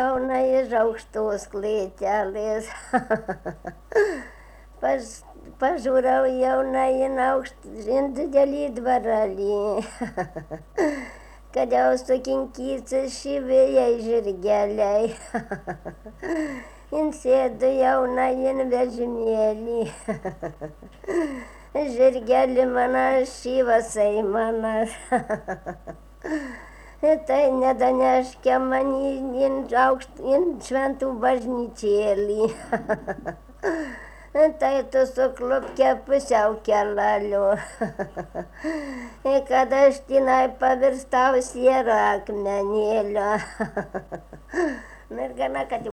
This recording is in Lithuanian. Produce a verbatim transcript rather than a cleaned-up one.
Jauna iš aukštos klėtelės. Paž, pažiūrau jauna in aukšt, in didelį dvarelį. Kad jau sukinkysi šivėjai žirgeliai. In sėdu jauna in vežimėlį. Žirgeli manas, šyvasai manas. Tai nedaneškia man in, aukšt, in šventų bažnyčėlį. Tai tu suklupkia pusiau kelaliu. Kad aš tenai pavirstau siera akmenėlio. Ir gana, kad